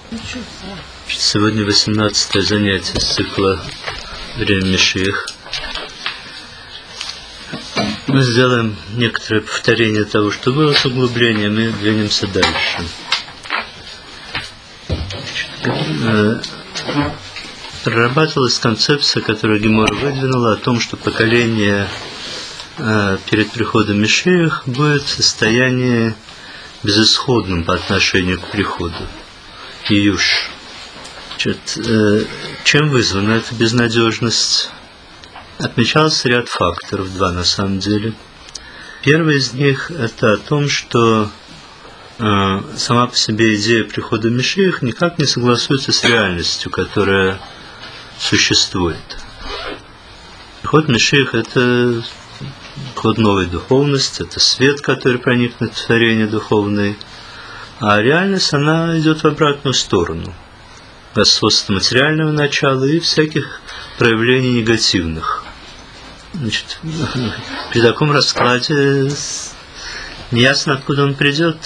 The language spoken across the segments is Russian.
Сегодня 18-е занятие с цикла «Время Машиах». Мы сделаем некоторое повторение того, что было с углублением, и двинемся дальше. Прорабатывалась концепция, которую Гемора выдвинула, о том, что поколение перед приходом Машиах будет в состоянии безысходном по отношению к приходу. Июш. Чем вызвана эта безнадежность? Отмечался ряд факторов, два на самом деле. Первый из них – это о том, что сама по себе идея прихода Машиах никак не согласуется с реальностью, которая существует. Приход Машиах – это приход новой духовности, это свет, который проникнет в творение духовное, а реальность, она идет в обратную сторону. Господство материального начала и всяких проявлений негативных. Значит, при таком раскладе неясно, откуда он придет.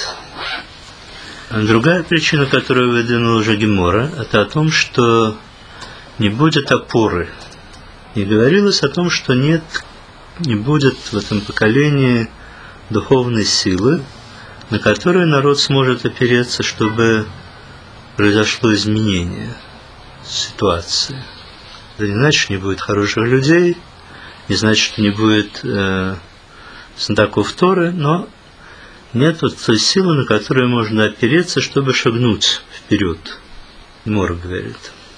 Другая причина, которую выдвинула уже Гемора, это о том, что не будет опоры. И говорилось о том, что не будет в этом поколении духовной силы, на которую народ сможет опереться, чтобы произошло изменение ситуации. Это не значит, что не будет хороших людей, не значит, что не будет знатоков Торы, но нет вот той силы, на которую можно опереться, чтобы шагнуть вперед. Гемора говорит.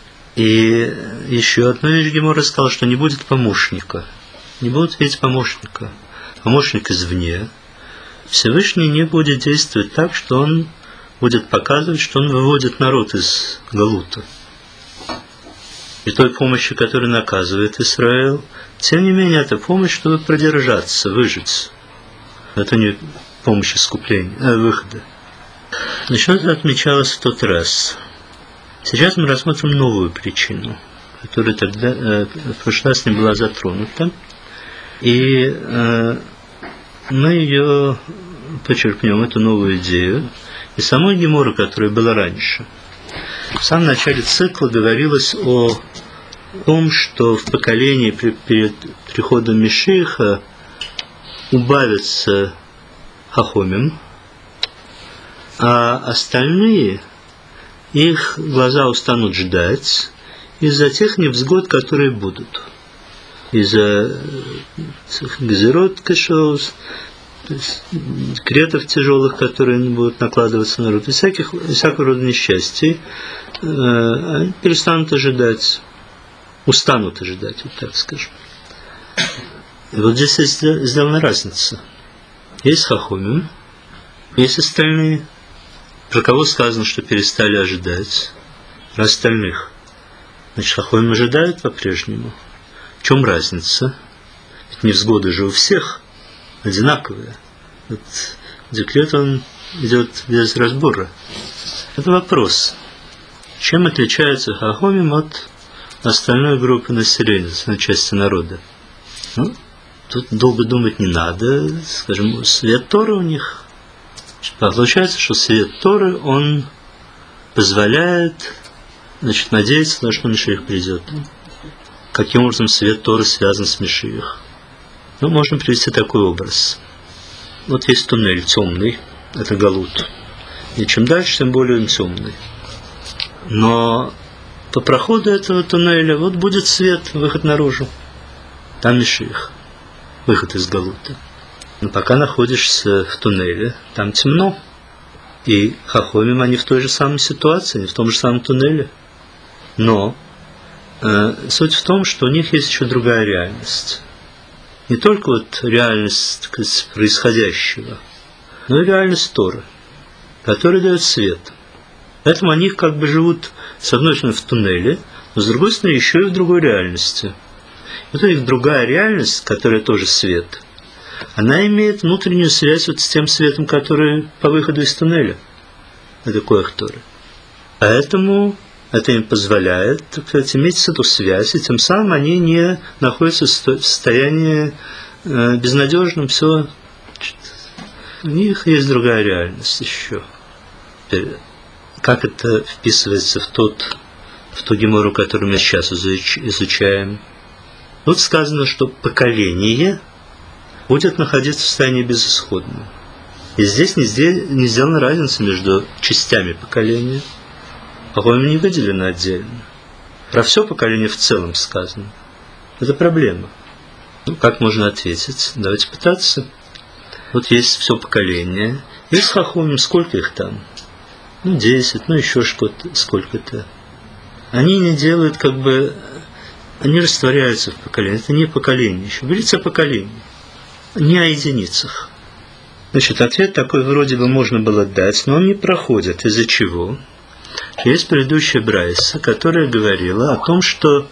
И еще одну вещь Гемора сказал, что не будет помощника. Не будет ведь помощника. Помощник извне. Всевышний не будет действовать так, что он будет показывать, что он выводит народ из Галута. И той помощи, которая наказывает Израиль, тем не менее, это помощь, чтобы продержаться, выжить. Это не помощь искупления, выхода. Значит, это отмечалось в тот раз. Сейчас мы рассмотрим новую причину, которая тогда в прошлый раз не была затронута. И мы ее почерпнем, эту новую идею, из самой Геморы, которая была раньше. В самом начале цикла говорилось о том, что в поколении перед приходом Машиаха убавится хахомим, а остальные, их глаза устанут ждать из-за тех невзгод, которые будут. Из-за гзерот кашоус, кретов тяжелых, которые будут накладываться на народ, и всякого рода несчастий, они перестанут ожидать, устанут ожидать, вот так скажем. И вот здесь сделана разница. Есть хахомим, есть остальные, про кого сказано, что перестали ожидать, про остальных. Значит, хахомим ожидают по-прежнему. В чем разница? Ведь невзгоды же у всех одинаковые. Вот декрет, он идет без разбора. Это вопрос. Чем отличается хахомим от остальной группы населения, остальной части народа? Ну, тут долго думать не надо. Скажем, свет Торы у них. Получается, что свет Торы, он позволяет, значит, надеяться на то, что Машиах придет. Каким образом свет Торы связан с Машиах? Ну, можно привести такой образ. Вот есть туннель темный, это Галут. И чем дальше, тем более он темный. Но по проходу этого туннеля вот будет свет, выход наружу. Там Машиах, выход из Галута. Но пока находишься в туннеле, там темно. И хахомим, они в той же самой ситуации, они в том же самом туннеле. Но суть в том, что у них есть еще другая реальность. Не только вот реальность, так сказать, происходящего, но и реальность Торы, которая дает свет. Поэтому они как бы живут, с одной стороны, в туннеле, но с другой стороны, еще и в другой реальности. Вот у них другая реальность, которая тоже свет, она имеет внутреннюю связь вот с тем светом, который по выходу из туннеля. Это коэх Торы. Поэтому это им позволяет, так сказать, иметь эту связь, и тем самым они не находятся в состоянии безнадежном, все. У них есть другая реальность еще. как это вписывается в ту гемору, которую мы сейчас изучаем. Тут сказано, что поколение будет находиться в состоянии безысходном. И здесь не сделана разница между частями поколения. По-моему, не выделено отдельно. Про все поколение в целом сказано. Это проблема. Как можно ответить? Давайте пытаться. Вот есть все поколение. И с хахомим, сколько их там? 10, еще сколько-то. Они не делают они растворяются в поколении. Это не поколение еще. Говорится о поколении, не о единицах. Значит, ответ такой вроде бы можно было дать, но он не проходит. Из-за чего? Есть предыдущая брайса, которая говорила о том, что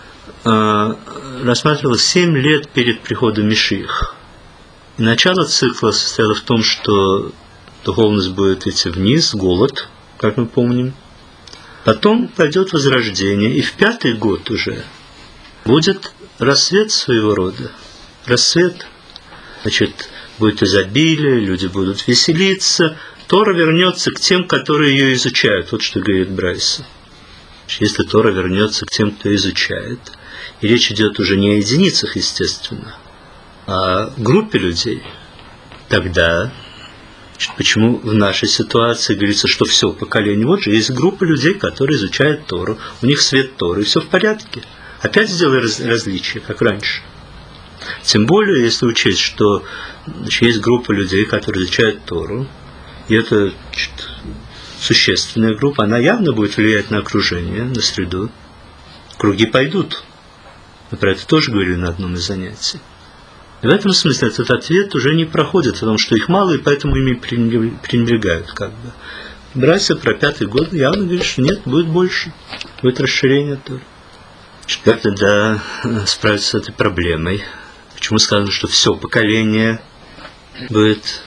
рассматривала 7 лет перед приходом Машиаха. И начало цикла состояло в том, что духовность будет идти вниз, голод, как мы помним. Потом пойдет возрождение, и в 5-й год уже будет рассвет своего рода. Рассвет, значит, будет изобилие, люди будут веселиться. Тора вернется к тем, которые ее изучают. Вот что говорит Брайса. Если Тора вернется к тем, кто изучает, и речь идет уже не о единицах, естественно, а о группе людей, тогда почему в нашей ситуации говорится, что все поколение? Вот же есть группа людей, которые изучают Тору, у них свет Торы, и все в порядке. Опять сделай различия, как раньше. Тем более, если учесть, что есть группа людей, которые изучают Тору, и это существенная группа, она явно будет влиять на окружение, на среду. Круги пойдут. Мы про это тоже говорили на одном из занятий. И в этом смысле этот ответ уже не проходит, потому что их мало, и поэтому ими пренебрегают. Брайса про 5-й год явно говорит, что нет, будет больше, будет расширение Торы. Как тогда справиться с этой проблемой? Почему сказано, что все поколение будет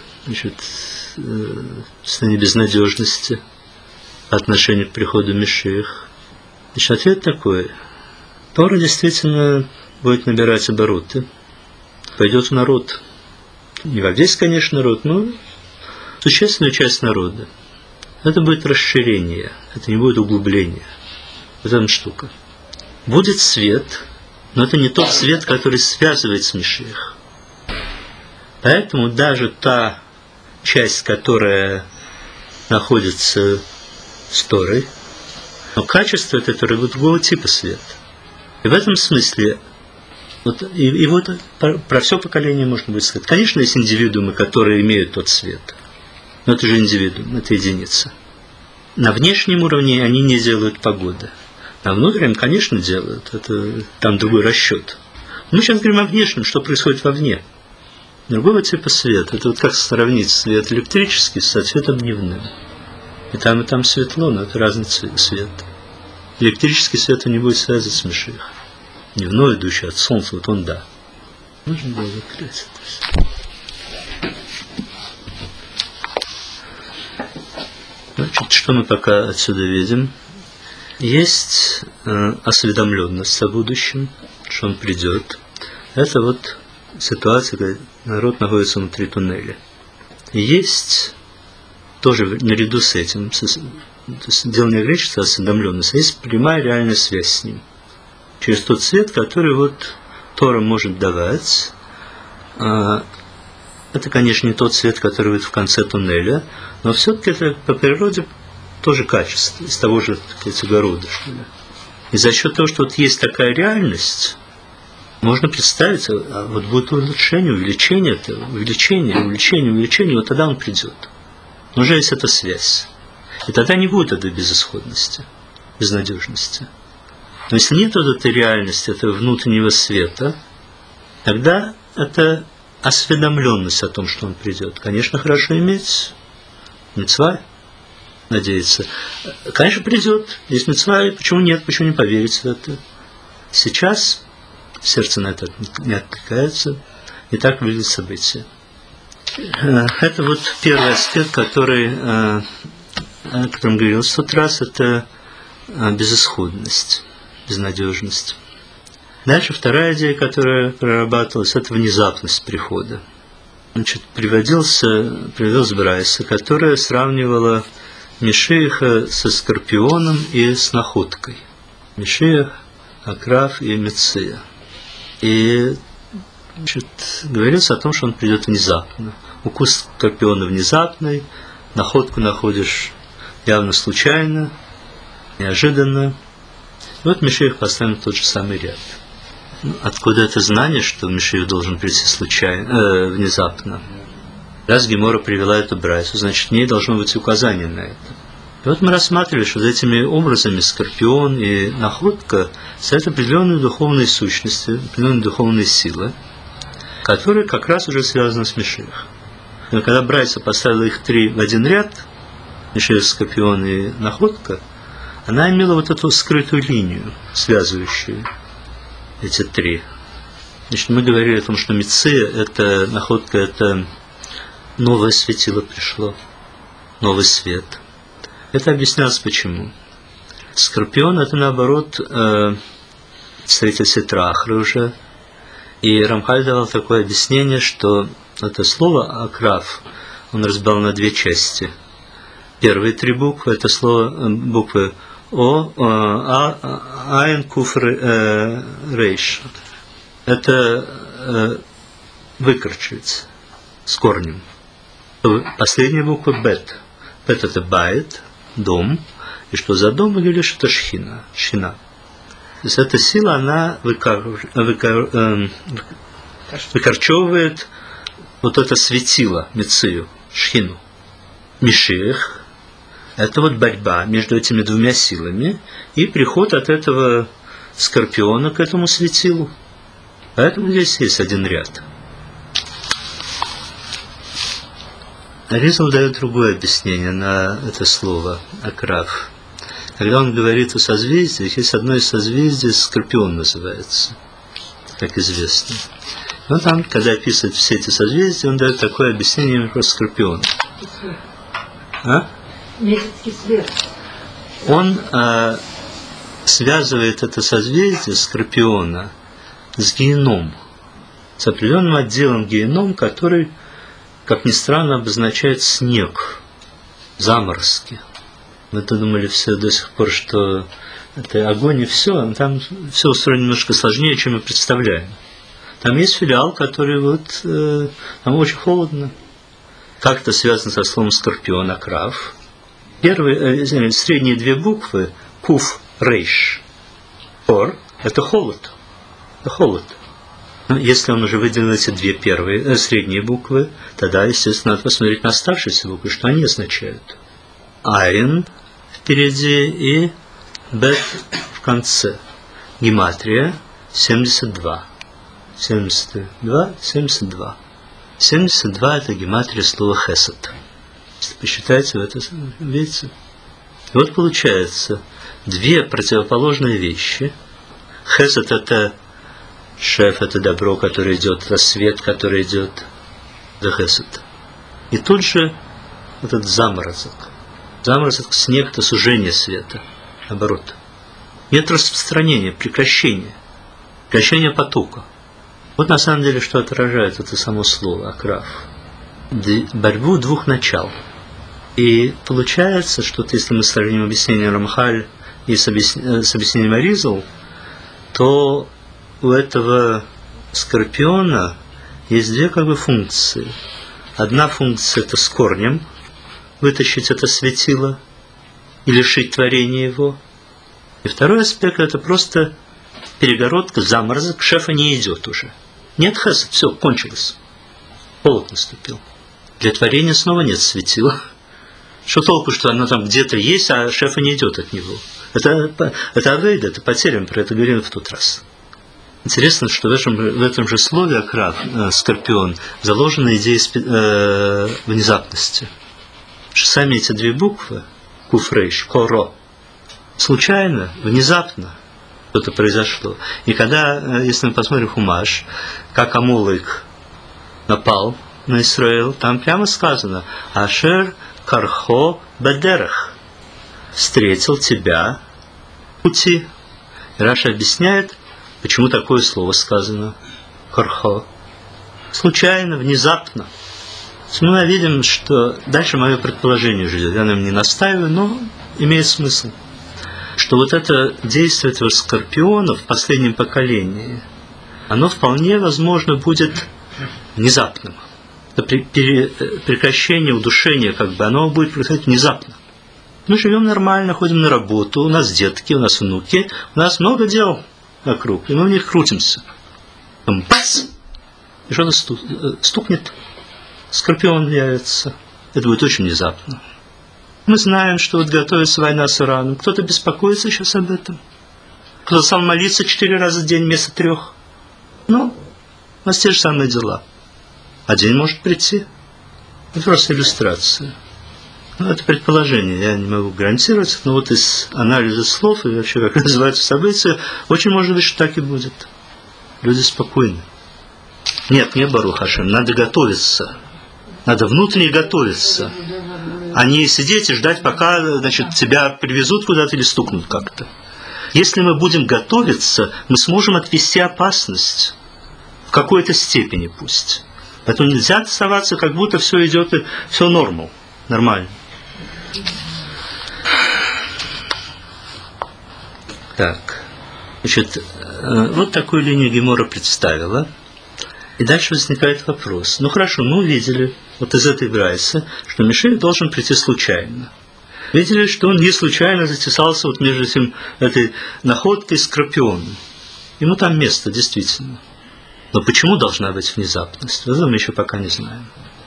в состоянии безнадежности по отношению к приходу Машиаха? Ответ такой. Тора действительно будет набирать обороты, пойдет в народ. Не во весь, конечно, народ, но существенную часть народа. Это будет расширение, это не будет углубление. В этом штука. Будет свет, но это не тот свет, который связывает с Машиахом. Поэтому даже та часть, которая находится с Торой, но качество этой Торы будет другого типа света. И в этом смысле и про все поколение можно будет сказать. Конечно, есть индивидуумы, которые имеют тот свет, но это же индивидуум, это единица. На внешнем уровне они не делают погоды. На внутреннем, конечно, делают. Это там другой расчет. Мы сейчас говорим о внешнем, что происходит вовне. Другого типа свет. Это как сравнить свет электрический со светом дневным. И там светло, но это разный свет. Электрический свет не будет связан с Машиахом. Дневной, идущий от солнца, вот он да. Можно было закрыть это. Значит, что мы пока отсюда видим? Есть осведомленность о будущем, что он придет. Это ситуация, когда народ находится внутри туннеля. И есть тоже наряду с этим, дело не ограничивается осведомленностью, есть прямая реальная связь с ним. Через тот свет, который Тора может давать. Это, конечно, не тот свет, который будет в конце туннеля, но все-таки это по природе тоже качество, из того же, так сказать, огорода, что ли. И за счет того, что есть такая реальность, можно представить, будет улучшение, увеличение, тогда он придет. Но уже есть эта связь. И тогда не будет этой безысходности, безнадежности. Но если нет этой реальности, этого внутреннего света, тогда это осведомленность о том, что он придет. Конечно, хорошо иметь мицва, надеяться. Конечно, придет. Есть мицва, почему нет, почему не поверить в это? Сейчас сердце на это не откликается, и так выглядит событие. Это первый аспект, о котором говорилось в тот раз, это безысходность, безнадежность. Дальше вторая идея, которая прорабатывалась, это внезапность прихода. Приводилась Брайса, которая сравнивала Мишиаха со Скорпионом и с находкой. Мишиах, Акрав и Меция. И говорится о том, что он придет внезапно. Укус Скорпиона внезапный, находку находишь явно случайно, неожиданно. И вот Мишиах поставим тот же самый ряд. Откуда это знание, что Мишиах должен прийти случайно, внезапно? Раз Гемора привела эту брайсу, значит, в ней должно быть указание на это. И вот мы рассматривали, что за этими образами Скорпион и находка стоят определенные духовные сущности, определенные духовные силы, которые как раз уже связаны с Мишиахом. Но когда брайса поставила их три в один ряд, Мишиах, Скорпион и находка, она имела вот эту скрытую линию, связывающую эти три. Значит, мы говорили о том, что Меция, это находка, это новое светило пришло, новый свет. Это объяснялось почему. Скорпион это наоборот представитель Ситрахры уже. И Рамхаль давал такое объяснение, что это слово Акрав он разбил на две части. Первые три буквы это слово буквы О, Айн, Куф, Рейш. Это выкорчивается с корнем. Последняя буква Бет. Бет это Байт, дом. И что за дом, мы говорили, что это Шхина. То есть эта сила, она выкорчевывает вот это светило, Мецию, Шхину. Мишиах – это вот борьба между этими двумя силами и приход от этого Скорпиона к этому светилу. Поэтому здесь есть один ряд. Аризал дает другое объяснение на это слово «акрав». Когда он говорит о созвездиях, есть одно из созвездий, Скорпион называется, как известно. Но там, когда описывает все эти созвездия, он дает такое объяснение про Скорпиона. Месяцкий свет. Он связывает это созвездие Скорпиона с Геном, с определенным отделом Геном, который, как ни странно, обозначает снег, заморозки. Мы-то думали все до сих пор, что это огонь и все. Там все устроено немножко сложнее, чем мы представляем. Там есть филиал, который вот там очень холодно. Как это связано со словом Скорпион, Акрав? Средние две буквы Куф, Рейш. Ор – это холод. Это холод. Но если он уже выделил эти две первые, средние буквы, тогда, естественно, надо посмотреть на оставшиеся буквы, что они означают. Айн впереди и Бет в конце. Гематрия 72. 72, 72. 72 это гематрия слова хесед. Если посчитаете, вы это видите. И вот получается две противоположные вещи. Хесед это шеф, это добро, которое идет, это свет, который идет. Это хесед. И тут же этот заморозок. Заморозок, снег, это сужение света. Наоборот. Нет распространения, прекращения потока. Вот на самом деле, что отражает это само слово «акрав». Борьбу двух начал. И получается, что если мы сравним объяснение Рамхаль и с объяснением Аризал, то у этого Скорпиона есть две функции. Одна функция – это с корнем вытащить это светило и лишить творения его. И второй аспект – это просто перегородка, заморозок, шефа не идет уже. Нет хесед, все, кончилось. Холод наступил. Для творения снова нет светила. Что толку, что оно там где-то есть, а шефа не идет от него? Это авейда, это потеря, мы про это говорили в тот раз. Интересно, что в этом же слове «акрав», «скорпион», заложена идея внезапности. Что сами эти две буквы, «куфрейш», «коро», случайно, внезапно что-то произошло. И когда, если мы посмотрим Хумаш, как Амолик напал на Исраил, там прямо сказано «Ашер кархо бедерах» встретил тебя в пути. И Раша объясняет, почему такое слово сказано «кархо». Случайно, внезапно. Мы видим, что дальше мое предположение уже идет. Я на нем не настаиваю, но имеет смысл. Что вот это действие этого скорпиона в последнем поколении, оно вполне возможно будет внезапным. Это прекращение удушения, оно будет происходить внезапно. Мы живем нормально, ходим на работу, у нас детки, у нас внуки, у нас много дел вокруг, и мы в них крутимся. Там бац! И что-то стукнет, скорпион явится. Это будет очень внезапно. Мы знаем, что вот готовится война с Ираном. Кто-то беспокоится сейчас об этом. Кто-то стал молиться 4 раза в день вместо 3. У нас те же самые дела. А день может прийти. Это просто иллюстрация. Это предположение, я не могу гарантировать, но вот из анализа слов и вообще, как называются события, очень может быть, что так и будет. Люди спокойны. Нет, не Барух Ашем, надо готовиться. Надо внутренне готовиться. А не сидеть и ждать, пока, тебя привезут куда-то или стукнут как-то. Если мы будем готовиться, мы сможем отвести опасность. В какой-то степени пусть. Поэтому нельзя оставаться, как будто все идет, все нормально. Так, вот такую линию Гемора представила. И дальше возникает вопрос. Хорошо, мы увидели вот из этой брайсы, что Мишель должен прийти случайно. Видели, что он не случайно затесался вот между этой находкой с скорпионом. Ему там место, действительно. Но почему должна быть внезапность? Это мы еще пока не знаем.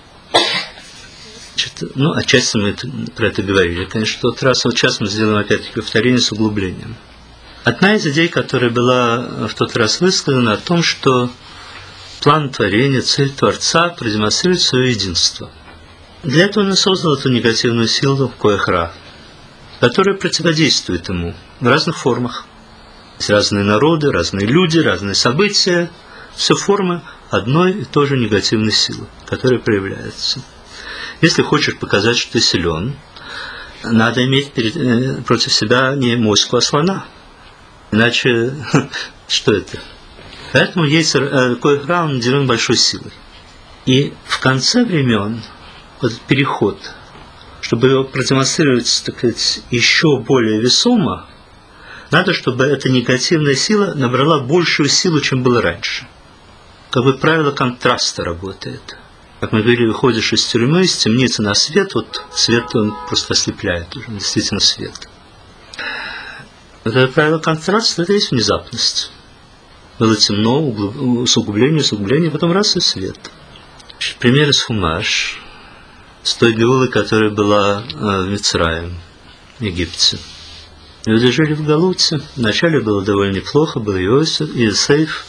Отчасти мы про это говорили, конечно, в тот раз. Вот сейчас мы сделаем опять-таки повторение с углублением. Одна из идей, которая была в тот раз высказана, о том, что план творения, цель Творца продемонстрирует свое единство. Для этого он и создал эту негативную силу Коэх-Ра, которая противодействует ему в разных формах. Есть разные народы, разные люди, разные события. Все формы одной и той же негативной силы, которая проявляется. Если хочешь показать, что ты силен, надо иметь против себя не моську, а слона. Иначе что это? Поэтому Коэх-Ра наделен большой силой. И в конце времен этот переход, чтобы его продемонстрировать, так сказать, еще более весомо, надо, чтобы эта негативная сила набрала большую силу, чем было раньше. Как бы правило контраста работает. Как мы говорили, выходишь из тюрьмы, из темницы на свет, вот свет он просто ослепляет уже, действительно свет. Это правило контраста, это есть внезапность. Было темно, усугубление, потом раз и свет. Пример из Хумаш, с той геулы, которая была в Мицраим, в Египте. Люди жили в Галуте, вначале было довольно неплохо, был Иосиф,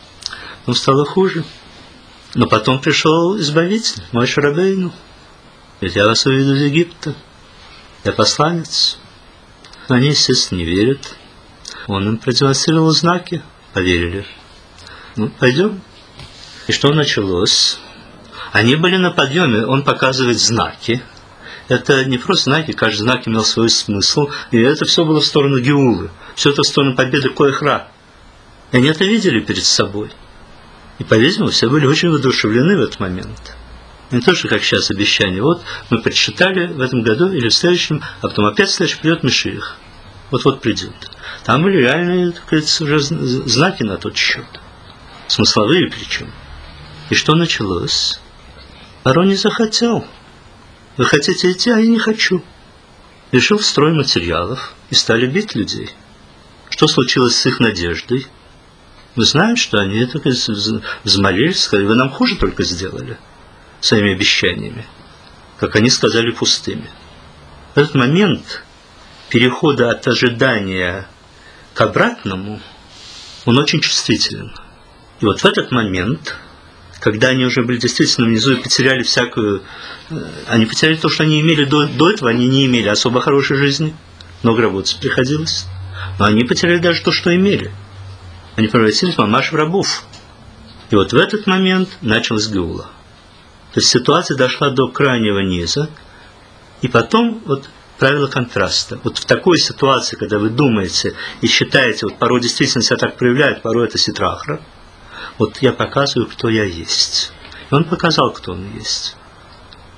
но стало хуже. Но потом пришел Избавитель, Моше Рабейну. Ведь я вас уведу из Египта, я посланец. Но они, естественно, не верят. Он им продемонстрировал знаки, поверили. Пойдем. И что началось? Они были на подъеме, он показывает знаки. Это не просто знаки, каждый знак имел свой смысл. И это все было в сторону Геулы. Все это в сторону победы Коэх-Ра. И они это видели перед собой. И, по-видимому, все были очень воодушевлены в этот момент. Не то, что как сейчас обещание. Вот мы прочитали в этом году или в следующем, а потом опять в следующем придет Машиах. Вот придет. Там были реальные, так сказать, уже знаки на тот счет. Смысловые причем. И что началось? Фараон не захотел. Вы хотите идти, а я не хочу. Решил в строй материалов и стали бить людей. Что случилось с их надеждой? Мы знаем, что они так взмолились, сказали, вы нам хуже только сделали своими обещаниями, как они сказали пустыми. В этот момент перехода от ожидания к обратному, он очень чувствителен. И вот в этот момент, когда они уже были действительно внизу и потеряли всякую... Они потеряли то, что они имели до этого, они не имели особо хорошей жизни, много работать приходилось, но они потеряли даже то, что имели. Они превратились мамаш в рабов. И вот в этот момент началась геула. То есть ситуация дошла до крайнего низа, и потом вот правило контраста. Вот в такой ситуации, когда вы думаете и считаете, вот порой действительно себя так проявляет, порой это ситрахра, вот я показываю, кто я есть. И он показал, кто он есть.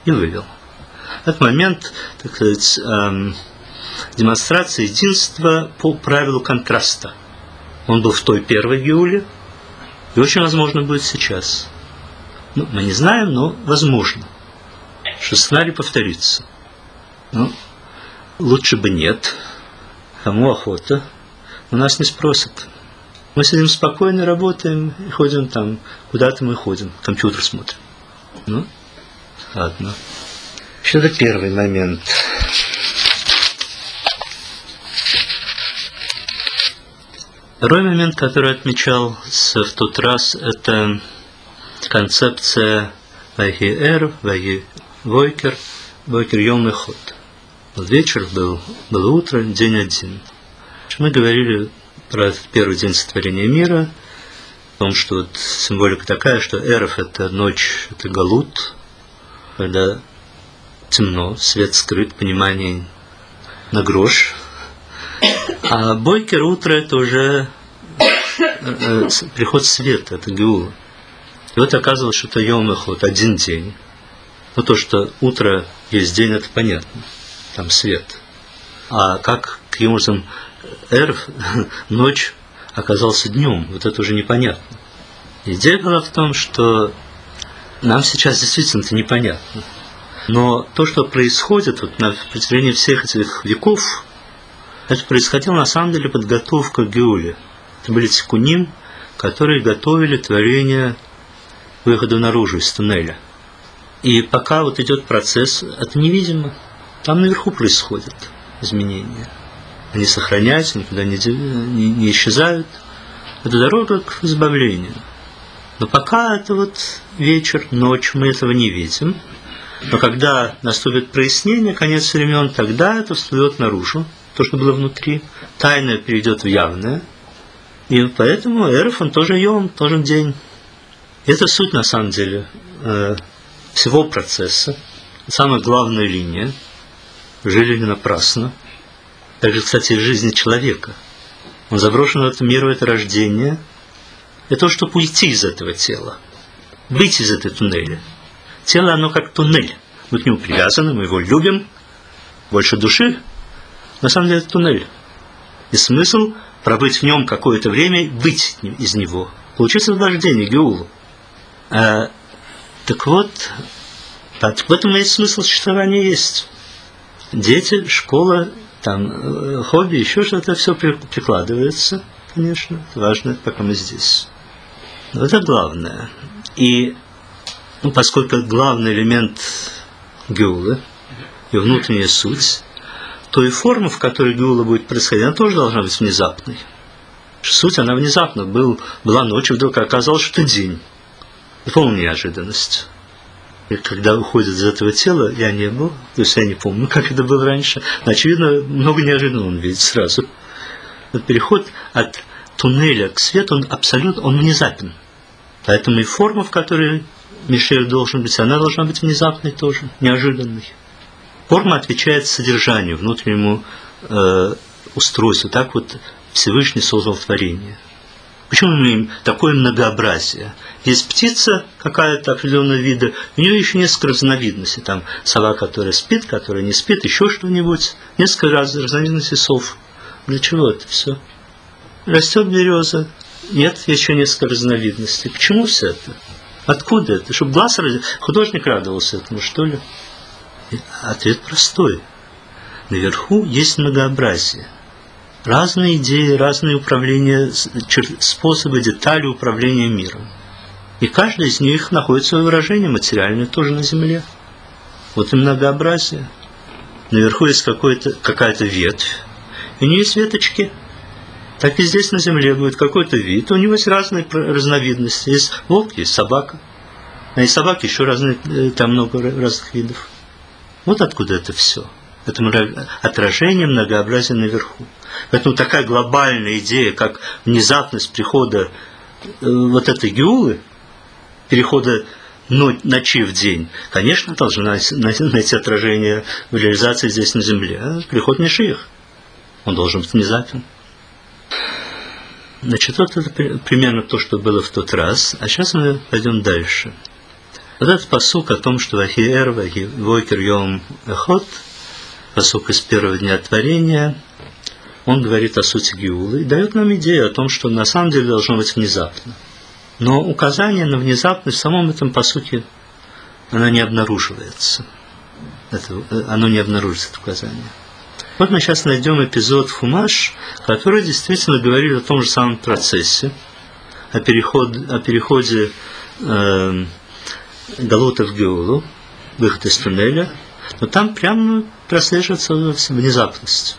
и вывел. Этот момент, так сказать, демонстрации единства по правилу контраста. Он был в той первой Геуле, и очень возможно будет сейчас. Ну, мы не знаем, но возможно, что сценарий повторится. Ну, лучше бы нет. Кому охота? Но нас не спросят. Мы сидим спокойно, работаем и ходим там, куда-то мы ходим, компьютер смотрим. Ну, ладно. Еще это первый момент. Второй момент, который отмечался в тот раз, это концепция «Вайги-эр», «Вайги-войкер», «Войкер-йом эхот». Вот вечер было утро, день один. Мы говорили про этот первый день сотворения мира, о том, что вот символика такая, что эров – это ночь, это галут, когда темно, свет скрыт, понимание на грош. А бойкер утро – это уже приход света, это геула. И вот оказывалось, что это йом эхот, один день. Но то, что утро есть день, это понятно, там свет. А каким образом эрв, ночь, оказался днем, вот это уже непонятно. Идея была в том, что нам сейчас действительно это непонятно. Но то, что происходит вот на протяжении всех этих веков, это происходило на самом деле подготовка к Геуле. Это были тикуним, которые готовили творение к выходу наружу из туннеля. И пока вот идет процесс, это невидимо. Там наверху происходят изменения. Они сохраняются, никуда не исчезают. Это дорога к избавлению. Но пока это вот вечер, ночь, мы этого не видим. Но когда наступит прояснение, конец времен, тогда это всплывет наружу, то, что было внутри. Тайное перейдет в явное. И поэтому эров, он тоже йом, тоже день. И это суть, на самом деле, всего процесса. Самая главная линия. Жили не напрасно. Также, кстати, в жизни человека. Он заброшен в этот мир, в это рождение. Для того, чтобы уйти из этого тела. Выйти из этой туннеля. Тело, оно как туннель. Мы к нему привязаны, мы его любим. Больше души. На самом деле, это туннель. И смысл пробыть в нем какое-то время, выйти из него. Получить освобождение, геулу. Так вот, в этом есть смысл существования есть. Дети, школа, там, хобби, еще что-то, все прикладывается, конечно. Это важно, пока мы здесь. Но это главное. И поскольку главный элемент геулы и внутренняя суть, то и форма, в которой геула будет происходить, она тоже должна быть внезапной. Суть, она внезапно. Была ночь, вдруг оказалось, что день. Полная неожиданность. И когда уходит из этого тела, я не был, то есть я не помню, как это было раньше, но, очевидно, много неожиданного он видит сразу. Вот переход от туннеля к свету, он внезапен. Поэтому и форма, в которой Мишель должен быть, она должна быть внезапной тоже, неожиданной. Форма отвечает содержанию, внутреннему устройству. Так вот Всевышний создал творение. Почему мы имеем такое многообразие? Есть птица какая-то определенного вида, у нее еще несколько разновидностей. Там сова, которая спит, которая не спит, еще что-нибудь. Несколько разновидностей сов. Для чего это все? Растет береза. Нет, еще несколько разновидностей. Почему все это? Откуда это? Чтобы глаз художник радовался этому, что ли? Ответ простой. Наверху есть многообразие. Разные идеи, разные управления, способы, детали управления миром. И каждый из них находит свое выражение материальное тоже на земле. Вот и многообразие. Наверху есть какая-то ветвь, и у нее есть веточки. Так и здесь на земле будет какой-то вид, у него есть разные разновидности. Есть волк, есть собака. А из собак еще разные, там много разных видов. Вот откуда это все. Это отражение многообразия наверху. Поэтому такая глобальная идея, как внезапность прихода вот этой геулы, перехода ночи в день, конечно, должна найти отражение в реализации здесь на земле. Приход Машиах, он должен быть внезапен. Значит, вот это примерно то, что было в тот раз. А сейчас мы пойдем дальше. Вот этот пасук о том, что «Вахиэр, войкер йом эхот», пасук из первого дня творения, он говорит о сути Геулы и дает нам идею о том, что на самом деле должно быть внезапно. Но указание на внезапность в самом этом пасуке, оно не обнаруживается. Оно не обнаружится, это указание. Вот мы сейчас найдем эпизод в Хумаш, который действительно говорит о том же самом процессе, о переходе Галута в Геулу, выход из туннеля, но там прямо прослеживается внезапность.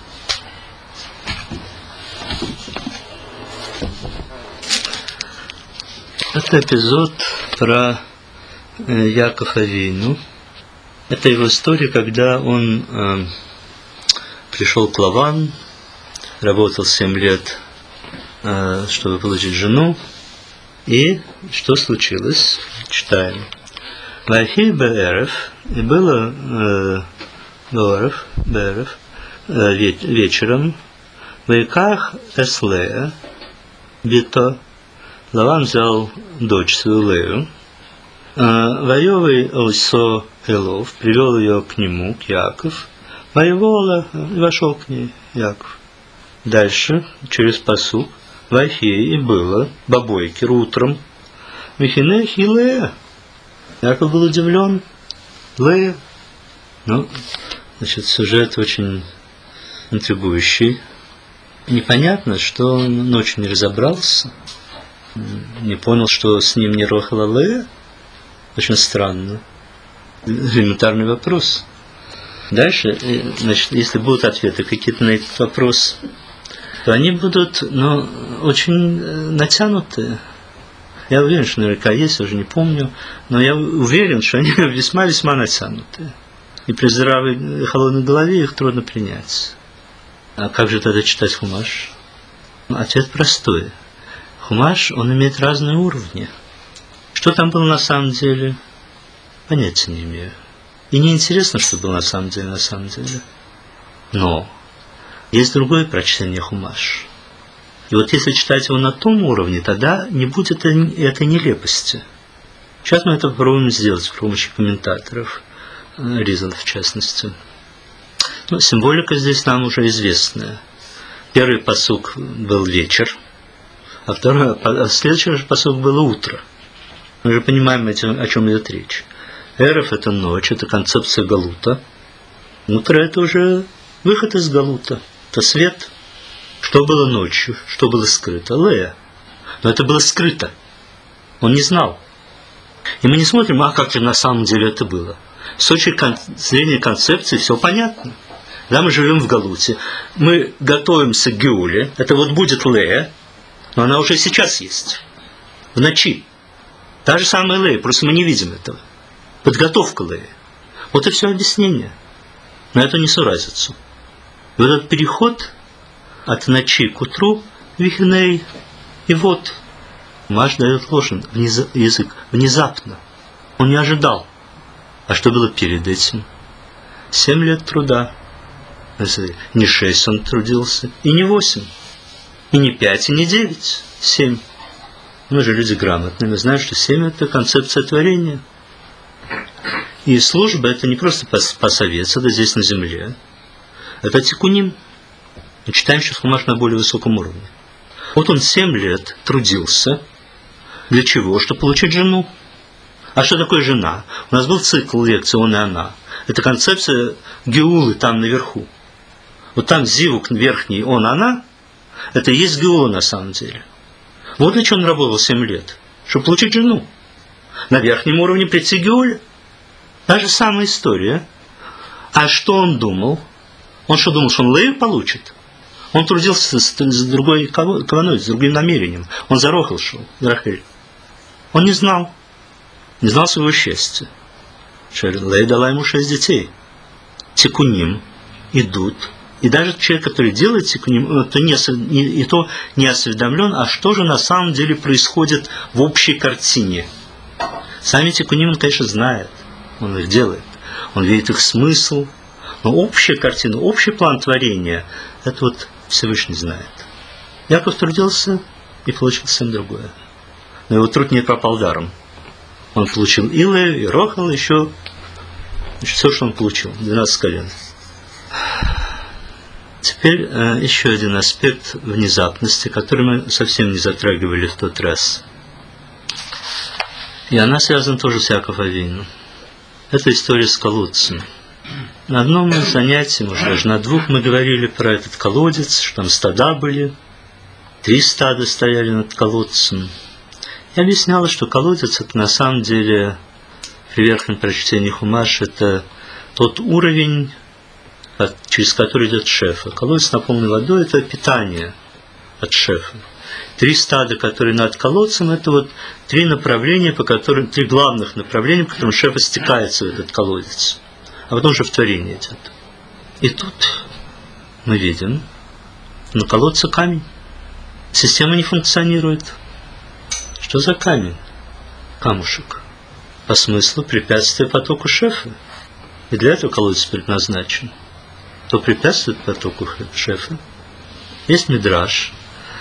Это эпизод про Яков Авину. Это его история, когда он пришел к Лавану, работал 7 лет, чтобы получить жену. И что случилось? Читаем. Вахи Беэрев, и было Беэрев вечером, Вайках Эслея, Бито, Лаван взял дочь свою Лею, Ваевый Олсо Элов привел ее к нему, к Яков, Воевола и вошел к ней Яков. Дальше, через пасук, Вахи и было Бабойкер утром, Вихинех и Лея. Яков был удивлен. Лея. Сюжет очень интригующий. Непонятно, что он ночью не разобрался, не понял, что с ним не рохала Лея. Очень странно. Элементарный вопрос. Дальше, если будут ответы какие-то на этот вопрос, то они будут, очень натянутые. Я уверен, что наверняка есть, я уже не помню, но я уверен, что они весьма-весьма натянутые. И при здравой холодной голове их трудно принять. А как же тогда читать Хумаш? Ответ простой. Хумаш, он имеет разные уровни. Что там было на самом деле, понятия не имею. И не интересно, что было на самом деле. Но есть другое прочтение Хумаш. И вот если читать его на том уровне, тогда не будет этой нелепости. Сейчас мы это попробуем сделать с помощью комментаторов, Ризан в частности. Символика здесь нам уже известная. Первый пасук был вечер, а следующий пасук было утро. Мы же понимаем, о чем идет речь. Эрев – это ночь, это концепция Галута. Утро – это уже выход из Галута, это свет. Что было ночью, что было скрыто? Лея. Но это было скрыто. Он не знал. И мы не смотрим, как же на самом деле это было. С точки зрения концепции все понятно. Да, мы живем в Галуте, мы готовимся к Геуле, это вот будет Лея, но она уже сейчас есть, в ночи. Та же самая Лея, просто мы не видим этого. Подготовка Леи. Вот и все объяснение. На эту несуразицу. И вот этот переход от ночи к утру, Вихиней, и вот Маш дает ложен язык, внезапно. Он не ожидал. А что было перед этим? 7 лет труда. Не 6 он трудился, и не 8, и не 5, и не 9, 7. Мы же люди грамотные, мы знаем, что 7 – это концепция творения. И служба – это не просто посовец, это здесь на земле. Это тикуним. Мы читаем сейчас Хумаш на более высоком уровне. Вот он 7 лет трудился. Для чего? Чтобы получить жену. А что такое жена? У нас был цикл лекций «Он и она». Это концепция Геулы там наверху. Вот там зивук верхний «Он, она» – это и есть Геула на самом деле. Вот для чего он работал 7 лет. Чтобы получить жену. На верхнем уровне прийти к Геуле. Та же самая история. А что он думал? Он что думал, что он Лею получит? Он трудился с другой каваной, с другим намерением. Он за Рохел шел, за Рахель. Он не знал своего счастья. Лея дала ему 6 детей. Тикуним идут. И даже человек, который делает тикуним, то не осведомлен, а что же на самом деле происходит в общей картине. Сами тикуним он, конечно, знает. Он их делает. Он видит их смысл. Но общая картина, общий план творения, это вот Всевышний знает. Яков трудился и получил совсем другое. Но его труд не пропал даром. Он получил и Леви, и Рохал, еще все, что он получил, 12 колен. Теперь еще один аспект внезапности, который мы совсем не затрагивали в тот раз. И она связана тоже с Яаков Авину. Это история с колодцем. На одном из занятий, может даже на двух, мы говорили про этот колодец, что там стада были, 3 стада стояли над колодцем. Я объясняла, что колодец это на самом деле при верхнем прочтении Хумаш это тот уровень, через который идет шефа. Колодец, наполненный водой, это питание от шефа. 3 стада, которые над колодцем, это вот 3 направления, по которым, 3 главных направления, по которым шефа стекается в этот колодец. А потом уже в творение идет. И тут мы видим, на колодце камень. Система не функционирует. Что за камень? Камушек. По смыслу препятствие потоку шефа. И для этого колодец предназначен. Кто препятствует потоку шефа? Есть мидраш,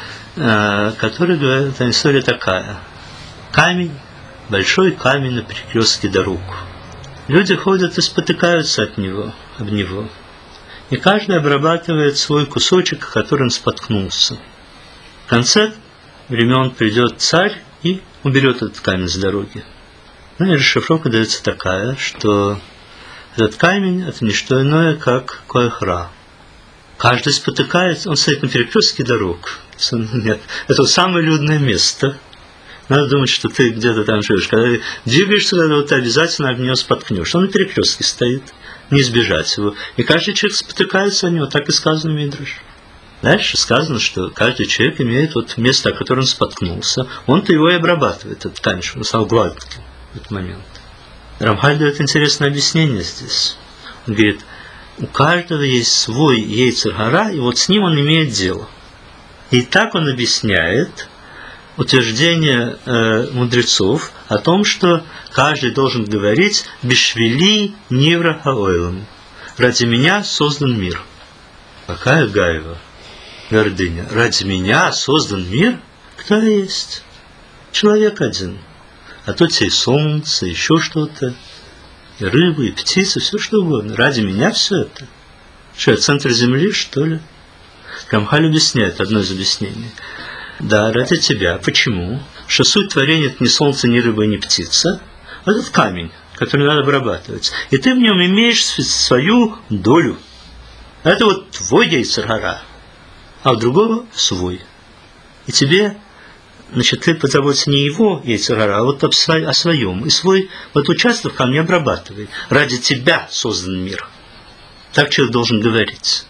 который говорит, эта история такая. Камень, большой камень на перекрестке дорог. Люди ходят и спотыкаются об него. И каждый обрабатывает свой кусочек, о котором он споткнулся. В конце времен придет царь и уберет этот камень с дороги. Ну и расшифровка дается такая, что этот камень – это не что иное, как коэхра. Каждый спотыкается, он стоит на перекрестке дорог. Нет, это самое людное место. Надо думать, что ты где-то там живешь. Когда двигаешься, ты обязательно об него споткнешься. Он на перекрестке стоит, не избежать его. И каждый человек спотыкается о него, так и сказано в Мидраше. Дальше сказано, что каждый человек имеет вот место, о котором он споткнулся. Он-то его и обрабатывает, этот камень, чтобы он стал гладким в этот момент. Рамхаль дает интересное объяснение здесь. Он говорит, у каждого есть свой йецер гара, и вот с ним он имеет дело. И так он объясняет утверждение мудрецов о том, что каждый должен говорить «Бишвили нивра хаойлам» – «Ради меня создан мир». Какая гайва, гордыня. Ради меня создан мир? Кто есть? Человек один. А тут и солнце, еще что-то, и рыбы, и птицы, все что угодно. Ради меня все это. Что, центр земли, что ли? Рамхаль объясняет одно из объяснений. Да, ради тебя. Почему? Что суть творения – это не солнце, ни рыба, ни птица, а этот камень, который надо обрабатывать. И ты в нем имеешь свою долю. Это вот твой йецер гара, а у другого свой. И тебе, значит, ты позаботься не его йецер гара, а вот о своем. И свой вот участок в камне обрабатывай. Ради тебя создан мир. Так человек должен говорить.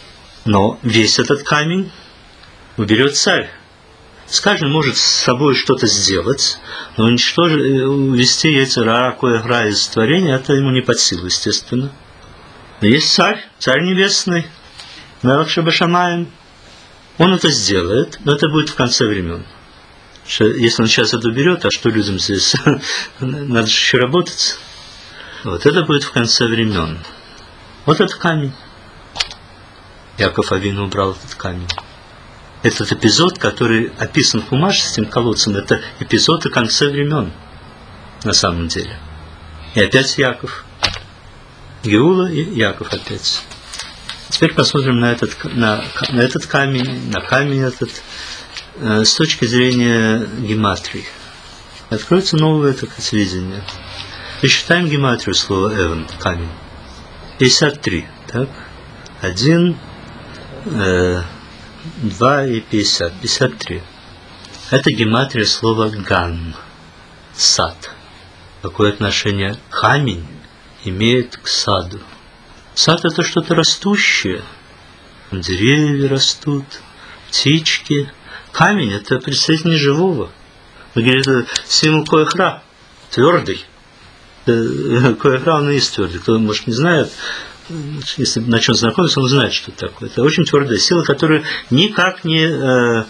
Но весь этот камень уберет царь. Каждый может с собой что-то сделать, но увести йецер гара, коэхра из творения, это ему не под силу, естественно. Но есть царь небесный, Мелах Шебашамаем. Он это сделает, но это будет в конце времен. Если он сейчас это уберет, а что людям здесь? Надо же еще работать. Вот это будет в конце времен. Вот этот камень. Яаков Авину убрал этот камень. Этот эпизод, который описан в Хумаше с этим колодцем, это эпизод о конце времен, на самом деле. И опять Яаков. Геула и Яаков опять. Теперь посмотрим на этот камень, на камень этот, с точки зрения гематрии. Откроется новое такое видение. И считаем гематрию слова «эвен», камень. 53, так? 1, 2 и 50. 53. Это гематрия слова «ган», сад. Какое отношение камень имеет к саду? Сад – это что-то растущее. Деревья растут, птички. Камень – это представитель неживого. Мы говорим, это символ коэхра, твердый. Коэхра, он и есть твердый. Кто, может, не знает, если на чем знакомиться, он знает, что это такое. Это очень твердая сила, которую никак не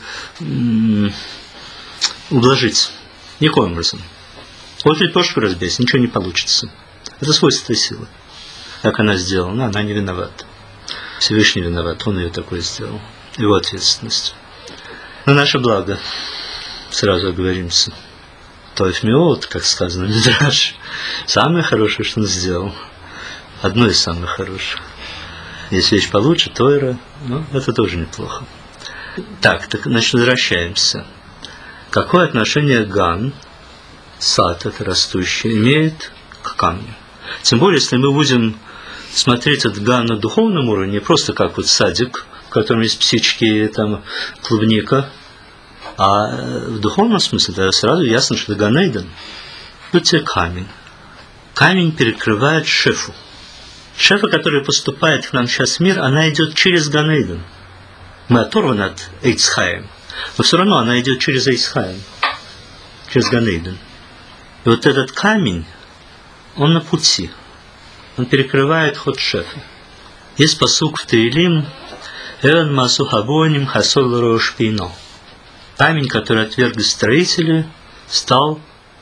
ублажить. Никоим образом. Вот лепешку разбейся, ничего не получится. Это свойство этой силы. Как она сделана, она не виновата. Всевышний виноват, он ее такой сделал. Его ответственность. На наше благо, сразу оговоримся. Тойфмиот, как сказано в Мидраш. Самое хорошее, что он сделал. Одно из самых хороших. Есть вещь получше, Тойра, но это тоже неплохо. Так, значит, возвращаемся. Какое отношение ган, сад, это растущий, имеет к камню? Тем более, если мы будем смотреть этот ган на духовном уровне, не просто как вот садик, в котором есть птички, там, клубника, а в духовном смысле тогда сразу ясно, что это Ганейден. Тут тебе камень. Камень перекрывает шефу. Шефа, которая поступает к нам сейчас в мир, она идет через Ганейден. Мы оторваны от Эйцхайм, но все равно она идет через Эйцхайм, через Ганейден. И вот этот камень, он на пути. Он перекрывает ход шефа. Есть пасук в Теилим «Эвен масу хабоним хасол рош пейно». Камень, который отвергли строители, стал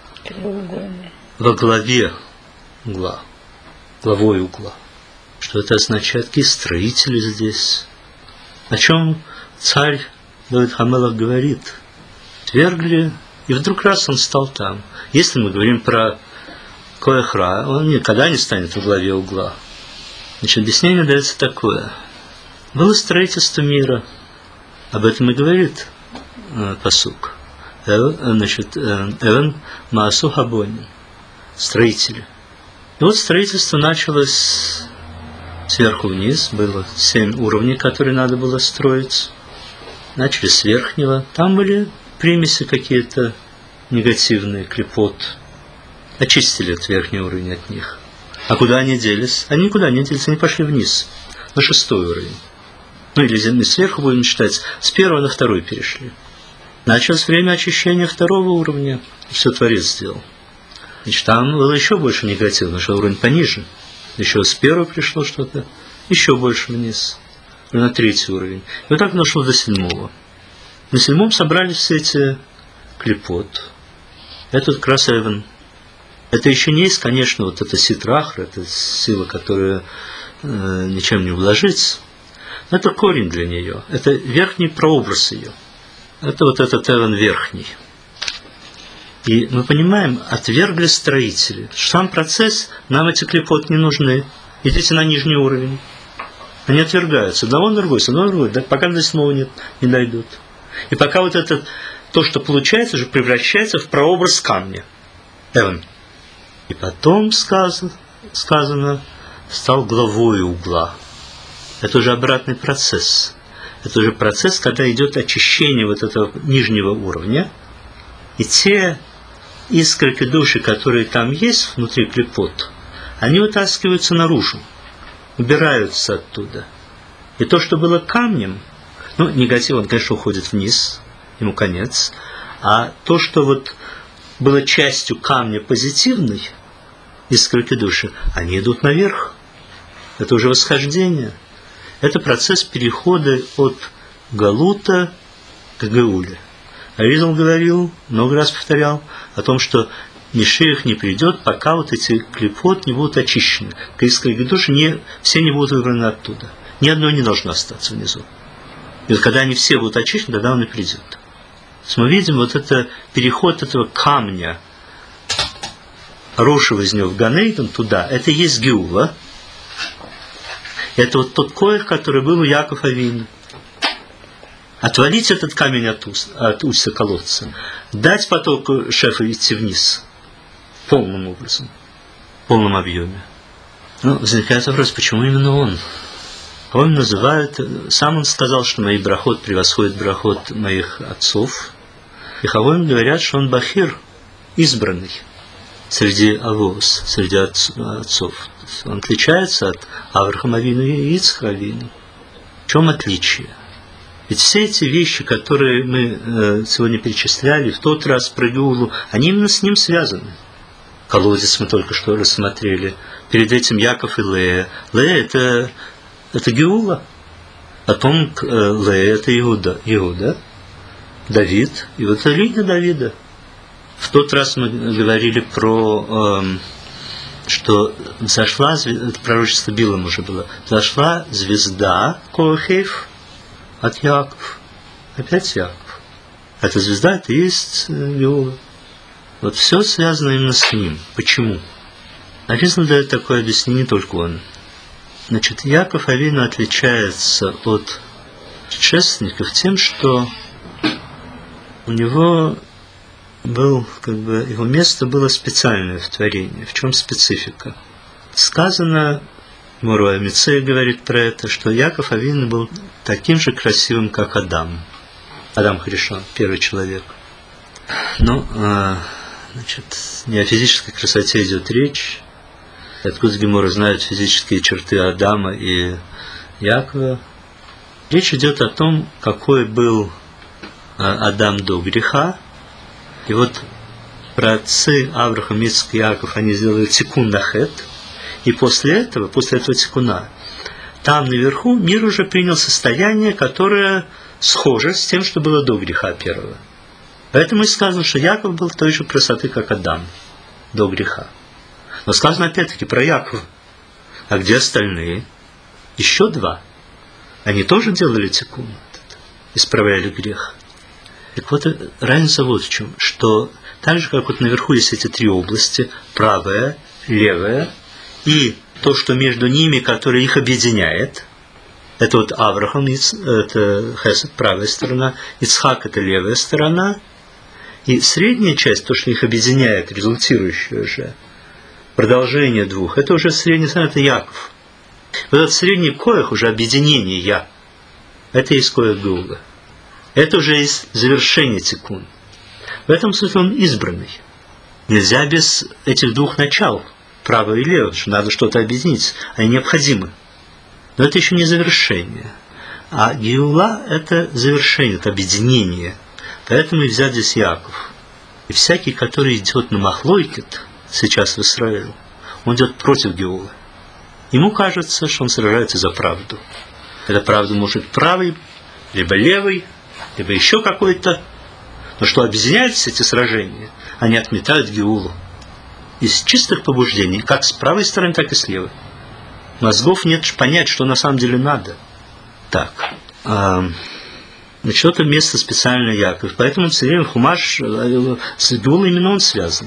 во главе угла, главой угла. Что это означает? Какие строители здесь? О чем царь Давид ха-Мелех говорит? Отвергли, и вдруг раз он стал там. Если мы говорим про Коэх-Ра, он никогда не станет во главе угла. Значит, объяснение дается такое. Было строительство мира. Об этом и говорит пасук. Значит, Эвен Маасу Хабоним. Строители. И вот строительство началось сверху вниз. Было 7 уровней, которые надо было строить. Начали с верхнего. Там были примеси какие-то негативные, клепот. Очистили от верхнего уровня от них. А куда они делись? Они никуда не делись, они пошли вниз, на 6 уровень. Ну или мы сверху будем считать, с 1 на 2 перешли. Началось время очищения 2 уровня. Все Творец сделал. Значит, там было еще больше негатива, потому что уровень пониже. Еще с 1 пришло что-то, еще больше вниз. На 3 уровень. И вот так дошло до 7. На 7 собрались все эти клепот. Это как раз Эвен. Это еще не есть, конечно, вот эта ситрахра, это сила, которая ничем не вложится. Но это корень для нее. Это верхний прообраз ее. Это вот этот Эвен верхний. И мы понимаем, отвергли строители. Сам процесс, нам эти клепот не нужны. Идите на нижний уровень. Они отвергаются. Одного на другой, с одного на другой. Да, пока до 7 не дойдут. И пока вот это, то, что получается, уже превращается в прообраз камня. Эвен. И потом сказано, стал главой угла. Это уже обратный процесс. Это уже процесс, когда идет очищение вот этого нижнего уровня. И те искорки души, которые там есть внутри клепот, они вытаскиваются наружу, убираются оттуда. И то, что было камнем, ну, негатив, он, конечно, уходит вниз, ему конец. А то, что вот было частью камня позитивной, искорки души, они идут наверх. Это уже восхождение. Это процесс перехода от Галута к Геуле. Аризал говорил, много раз повторял, о том, что Мишиах не придет, пока вот эти клепот не будут очищены. Искорки души все не будут выбраны оттуда. Ни одной не должно остаться внизу. И вот когда они все будут очищены, тогда он и придет. То есть мы видим вот это переход этого камня, росшего из него в Ганейден туда, это и есть Геула. Это вот тот коэх, который был у Якова Авину. Отвалить этот камень от устья колодца, дать потоку шефа идти вниз полным образом, в полном объеме. Ну, возникает вопрос, почему именно он? Он называет, сам он сказал, что мои брахот превосходит брахот моих отцов. И хавоим говорят, что он бахир, избранный среди авос, среди отцов. Он отличается от Авраама Авину и Ицхака Авину. В чем отличие? Ведь все эти вещи, которые мы сегодня перечисляли, в тот раз про Геулу, они именно с ним связаны. Колодец мы только что рассмотрели. Перед этим Яков и Лея. Лея это Геула. Потом Лея это Иуда, Давид. И вот это линия Давида. В тот раз мы говорили про, что взошла, это пророчество Билам уже было, взошла звезда Коахев от Яков. Опять Яков. Эта звезда, это и есть Геула. Вот все связано именно с ним. Почему? Написано дает такое объяснение, не только он. Значит, Яаков Авину отличается от предшественников тем, что у него его место было специальное в творении. В чем специфика? Сказано, Муруа Мицей говорит про это, что Яаков Авину был таким же красивым, как Адам. Адам Харишон, первый человек. Но, не о физической красоте идет речь. Откуда Гемора знают физические черты Адама и Яакова? Речь идет о том, какой был Адам до греха. И вот праотцы Авраам, Ицхак и Яаков, они сделали тикун на хет. И после этого тикуна, там наверху мир уже принял состояние, которое схоже с тем, что было до греха первого. Поэтому и сказано, что Яаков был той же красоты, как Адам, до греха. Но сказано опять-таки про Яакова. А где остальные? Еще два. Они тоже делали тикун, исправляли грех. Так вот, разница вот в чем, что так же, как вот наверху есть эти три области, правая, левая, и то, что между ними, которое их объединяет, это вот Авраам, это Хесед, правая сторона, Ицхак, это левая сторона, и средняя часть, то, что их объединяет, результирующее же, продолжение двух, это уже средняя сторона, это Яаков. Вот этот средний коэх, уже объединение Я, это есть коэх Геула. Это уже есть завершение тикун. В этом смысле он избранный. Нельзя без этих двух начал, право и лево, что надо что-то объединить, они необходимы. Но это еще не завершение. А Геула – это завершение, это объединение. Поэтому и взят здесь Яаков. И всякий, который идет на махлойкет, сейчас в Израиле, он идет против Геулы. Ему кажется, что он сражается за правду. Эта правда может быть правой, либо левой, либо еще какой-то. Но что объединяют все эти сражения, они отметают Геулу. Из чистых побуждений, как с правой стороны, так и с левой. Мозгов нет понять, что на самом деле надо. Так. Значит, это место специальное Яаков. Поэтому все время Хумаш с Геулой именно он связан.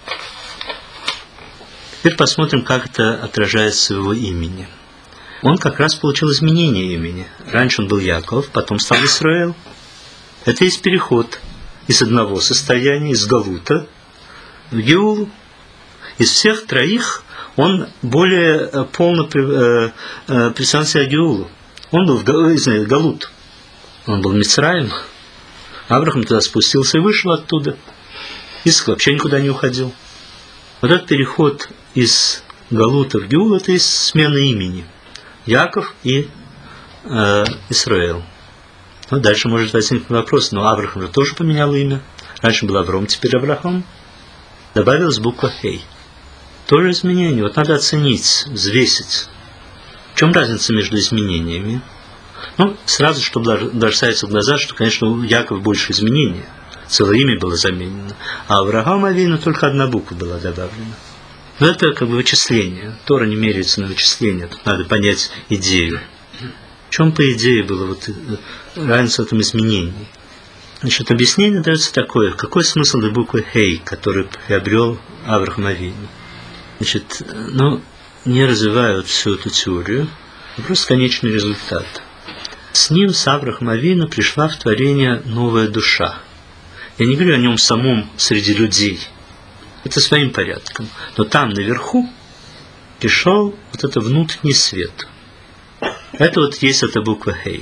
Теперь посмотрим, как это отражается в его имени. Он как раз получил изменение имени. Раньше он был Яаков, потом стал Исраэль. Это есть переход из одного состояния, из Галута, в Геулу. Из всех троих он более полно представил себя Геулу. Он был Галут. Он был Мицраим. Авраам туда спустился и вышел оттуда. Исхак вообще никуда не уходил. Вот этот переход из Галута в Геулу, это есть смена имени. Яаков и Исраэль. Ну, дальше может возникнуть вопрос, но Авраам же тоже поменял имя. Раньше был Авром, теперь Авраам. Добавилась буква Хей. Тоже изменение. Вот надо оценить, взвесить. В чем разница между изменениями? Ну, сразу, чтобы бросается в глаза, что, конечно, у Якова больше изменений. Целое имя было заменено. А у Авраама Авину только одна буква была добавлена. Но это как бы вычисление. Тора не меряется на вычисление. Тут надо понять идею. В чем, по идее, было вот разница в этом изменении? Значит, объяснение дается такое. Какой смысл этой буквы Хей, которую приобрел Авраам Авину? Значит, не развивают всю эту теорию, а просто конечный результат. С ним, с Авраамом Авину, пришла в творение новая душа. Я не говорю о нем самом среди людей. Это своим порядком. Но там, наверху, пришел вот этот внутренний свет. Это вот есть эта буква Хей.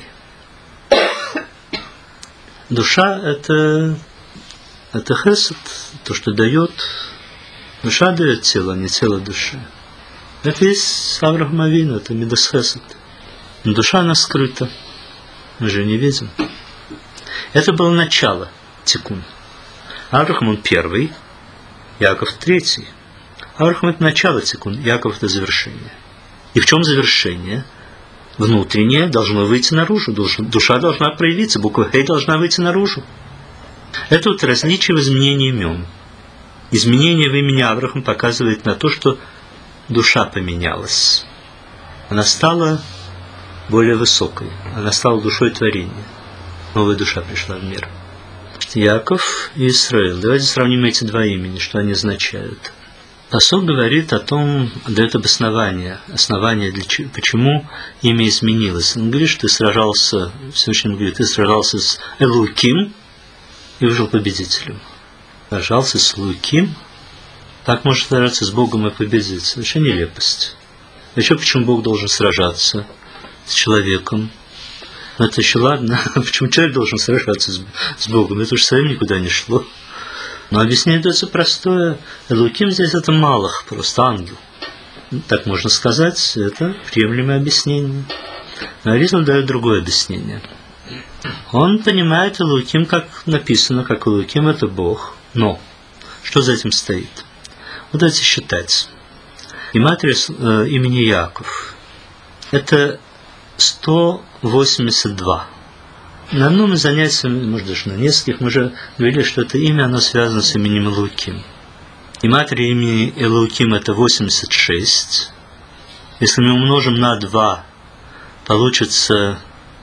Душа – это хесед, то, что дает. Душа дает тело, а не тело души. Это есть Авраам Авину, это мидас хесед. Но душа, она скрыта. Мы же не видим. Это было начало тикун. Авраам он первый, Яаков третий. Авраам это начало тикун, Яаков это завершение. И в чем завершение? Внутреннее должно выйти наружу. Душа должна проявиться, буква Хей должна выйти наружу. Это вот различие в изменении имен. Изменение в имени Авраам показывает на то, что душа поменялась. Она стала более высокой. Она стала душой творения. Новая душа пришла в мир. Яков и Исраил. Давайте сравним эти два имени, что они означают. Пасук говорит о том, дает обоснование, почему имя изменилось. Он говорит, что ты сражался, Всевышний говорит, ты сражался с Элуким и вышел победителем. Сражался с Элуким, так можно сражаться с Богом и победить. Вообще нелепость. А еще почему Бог должен сражаться с человеком? Но это еще ладно, почему человек должен сражаться с Богом? Это уж совсем никуда не шло. Но объяснение дается простое. Элуким здесь это малых, просто ангел. Так можно сказать, это приемлемое объяснение. Но Аризаль дает другое объяснение. Он понимает Элуким, как написано, как Элуким это Бог. Но что за этим стоит? Вот давайте считать. Гематрия имени Яков. Это 182. На одном из занятий, может даже на нескольких, мы уже говорили, что это имя, оно связано с именем Элуким. Гематрия имени Элуким это 86. Если мы умножим на 2, получится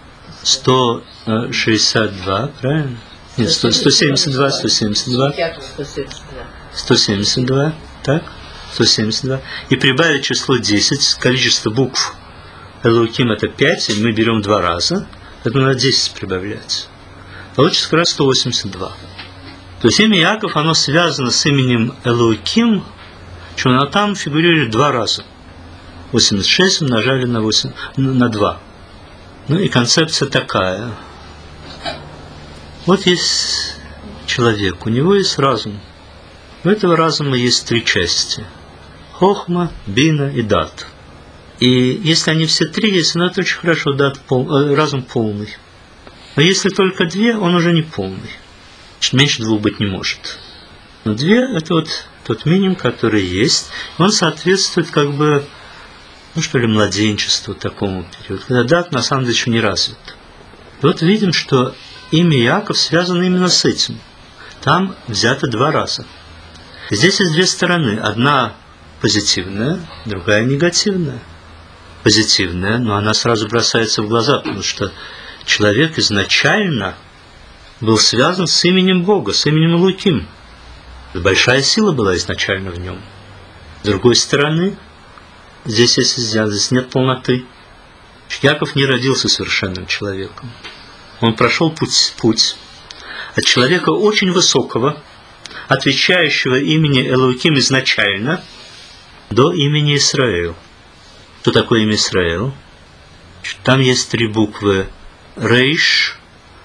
162, правильно? Нет, 172. 172, так? 172. И прибавить число 10, количество букв Элуким это 5, и мы берем 2 раза. Это надо 10 прибавлять. Получится как раз 182. То есть имя Яков, оно связано с именем Элуким, что оно там фигурирует 2 раза. 86 умножали на 2. Ну и концепция такая. Вот есть человек, у него есть разум. У этого разума есть 3 части. Хохма, бина и дат. И если они все 3 есть, ну это очень хорошо, разум полный. Но если только 2, он уже не полный. Значит, меньше 2 быть не может. Но 2 это вот тот минимум, который есть. Он соответствует как бы, младенчеству такому периоду, когда дат на самом деле еще не развит. И вот видим, что имя Яков связано именно с этим. Там взято 2 раза. И здесь есть 2 стороны. Одна позитивная, другая негативная. Позитивная, но она сразу бросается в глаза, потому что человек изначально был связан с именем Бога, с именем Элуким. Большая сила была изначально в нем. С другой стороны, здесь есть изъян, здесь нет полноты. Яков не родился совершенным человеком. Он прошел путь от человека очень высокого, отвечающего имени Элуким изначально, до имени Исраил. Что такое имя Исраил? Там есть 3 буквы Рейш,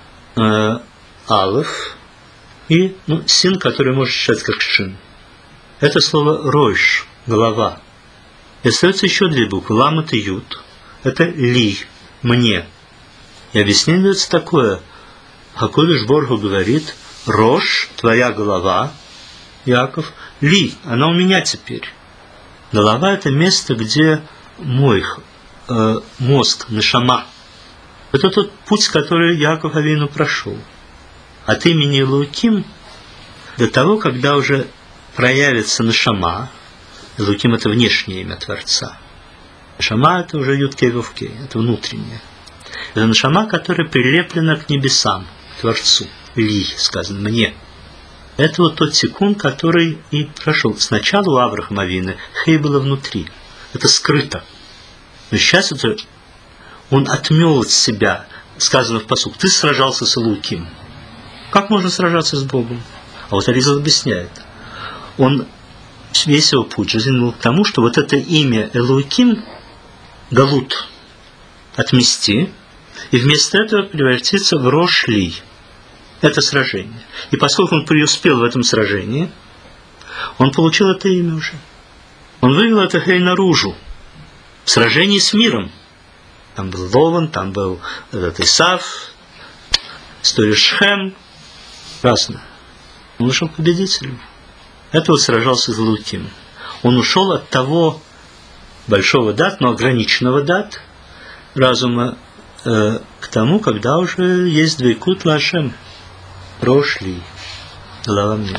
Алеф и Син, который можно читать как Шин. Это слово Ройш, голова. И остается еще 2 буквы, Ламет и Ют. Это Ли, мне. И объяснение дается такое. Хакодыш Борху говорит, Рош, твоя голова, Яков, Ли, она у меня теперь. Голова это место, где мой мозг, нешама. Это тот путь, который Яков Авину прошел. От имени Элуким до того, когда уже проявится нешама. Элуким это внешнее имя Творца. Нешама это уже Ют-Кей Вов-Кей, это внутреннее. Это нешама, которая прилеплена к небесам, к Творцу. Ли, сказано, мне. Это вот тот секунд, который и прошел. Сначала у Авраама Авины Хей было внутри. Это скрыто. Но сейчас это он отмел от себя, сказано в пасук, ты сражался с Элуким. Как можно сражаться с Богом? А вот Аризаль объясняет. Он весь его путь жизненный был к тому, что вот это имя Элуким, Галут, отмести, и вместо этого превратиться в Рош-Ли. Это сражение. И поскольку он преуспел в этом сражении, он получил это имя уже. Он вывел это Хей наружу. В сражении с миром. Там был Лован, там был этот Исав, история Шхем. Разно. Он ушел победителем. Это вот сражался с Элуким. Он ушел от того большого дат, но ограниченного дат разума к тому, когда уже есть Двейкут Лашем. Прошли. Голова мне.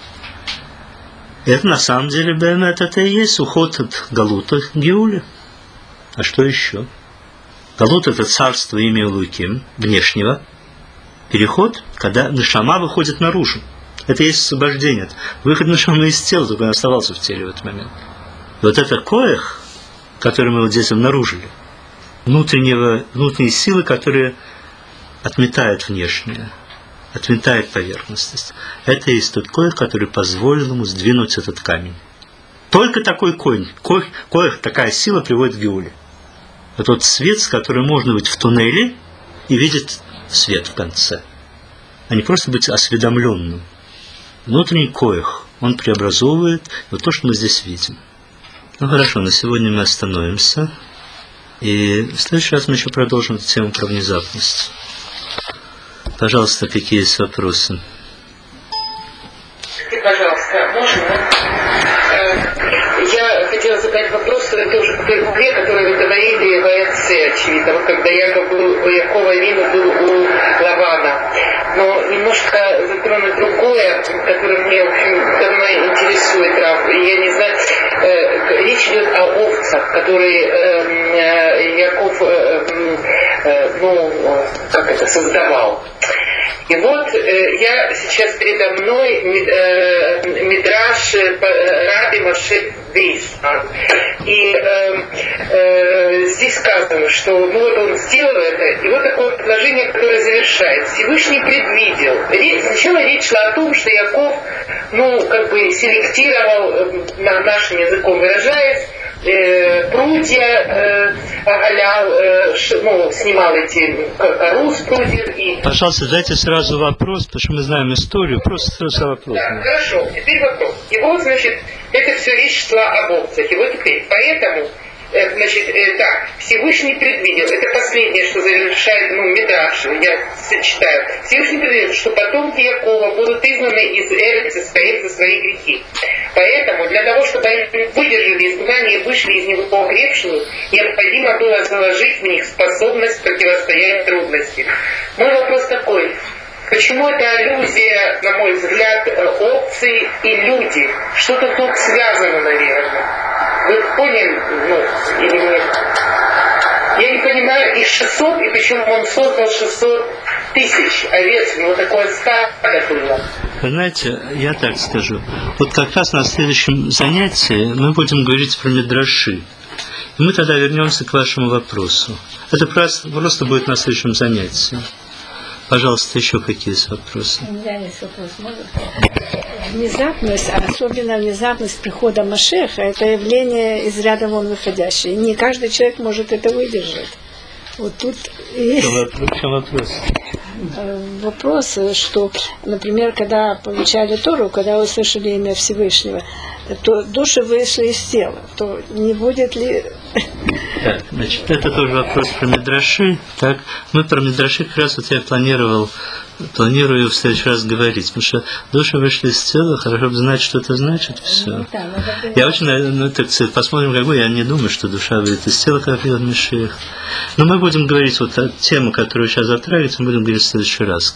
Это на самом деле, Бэмэт, это и есть уход от Галута к Геуле. А что еще? Галут это царство имя Элуким, внешнего. переход, когда нешама выходит наружу. Это есть освобождение. Выход нешамы из тела, только он оставался в теле в этот момент. И вот это коэх, который мы вот здесь обнаружили, внутренние силы, которые отметают внешнее, отметает поверхностность. Это и есть тот коэх, который позволил ему сдвинуть этот камень. Только такой коэх, такая сила приводит к геуле. Это тот свет, с которым можно быть в туннеле и видеть свет в конце, а не просто быть осведомленным. Внутренний коэх, он преобразовывает вот то, что мы здесь видим. Ну хорошо, на сегодня мы остановимся. И в следующий раз мы еще продолжим эту тему про внезапность. Пожалуйста, какие есть вопросы? Пожалуйста, можно? Я хотела задать вопрос тоже по той главе, которую вы говорили в Аэце, очевидно, когда Яков Авину был у Лавана. Но немножко затронуть другое, которое мне, в общем, давно интересует, Рав. Я не знаю, речь идет о овцах, которые Яков, создавал. И вот я сейчас передо мной Мидраш Раби Моше Дейсман. И здесь сказано, что вот он сделал это, и вот такое предложение, которое завершает. Всевышний предвидел. Сначала речь шла о том, что Яков, селектировал, нашим языком выражаясь, прутья оголял, снимал эти кору с прутьев. Пожалуйста, дайте сразу вопрос, потому что мы знаем историю, просто сразу вопрос. Да, хорошо, теперь вопрос. И вот, это все речь шла об овцах. И вот теперь, поэтому, Всевышний предвидел, это последнее, что завершает, Мидраш, я читаю, Всевышний предвидел, что потомки Якова будут изгнаны из Эрец Исраэль за свои грехи. Поэтому, для того, чтобы они выдержали изгнание и вышли из него поукрепшими, необходимо было заложить в них способность противостоять трудностям. Мой вопрос такой. Почему это аллюзия, на мой взгляд, овцы и люди? Что-то тут связано, наверное. Вы поняли, или нет? Я не понимаю, из 600, и почему он создал 600 тысяч овец, такое стадо было. Вы знаете, я так скажу. Вот как раз на следующем занятии мы будем говорить про мидраши. И мы тогда вернемся к вашему вопросу. Это просто будет на следующем занятии. Пожалуйста, еще какие есть вопросы? У меня есть вопрос. Внезапность, а особенно внезапность прихода Машеха, это явление из ряда вон выходящее. Не каждый человек может это выдержать. Вот тут есть... В чем вопрос? Вопрос, что, например, когда получали Тору, когда услышали имя Всевышнего, то души вышли из тела, то не будет ли... Так, это тоже вопрос про мидраши. Так, мы про мидраши как раз я планирую в следующий раз говорить, потому что души вышли из тела, хорошо бы знать, что это значит, все. Я очень, посмотрим, как бы, я не думаю, что душа выйдет из тела, как придет Машиах. Но мы будем говорить, тему, которую сейчас затрагиваем, мы будем говорить в следующий раз.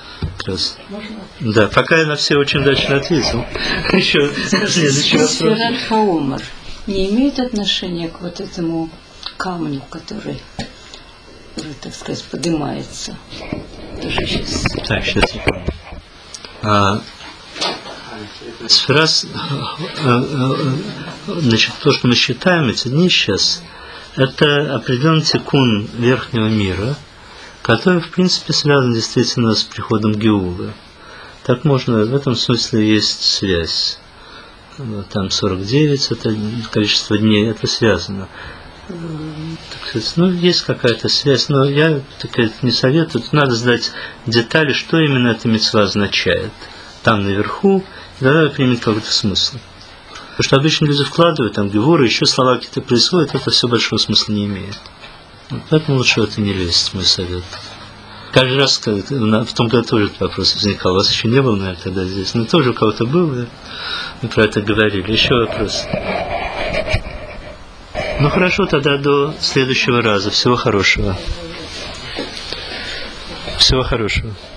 Да, пока я на все очень удачно ответил. Еще следующий вопрос. Не имеет отношения к вот этому камню, который, так сказать, поднимается. Так, сейчас я помню. То, что мы считаем эти дни сейчас, это определенный тикун верхнего мира, который, в принципе, связан действительно с приходом Геулы. Так можно, в этом смысле есть связь. Там 49, это количество дней, это связано. Так сказать, есть какая-то связь, но я не советую. Тут надо знать детали, что именно эта мицва означает. Там наверху, и тогда примет какой-то смысл. Потому что обычно люди вкладывают, там геворы, еще слова какие-то происходят, это все большого смысла не имеет. Поэтому лучше в это не лезть, мой совет. Каждый раз, в том году тоже этот вопрос возникал, у вас еще не было, наверное, тогда здесь, но тоже у кого-то был, мы про это говорили. Еще вопрос. Ну хорошо, тогда до следующего раза. Всего хорошего. Всего хорошего.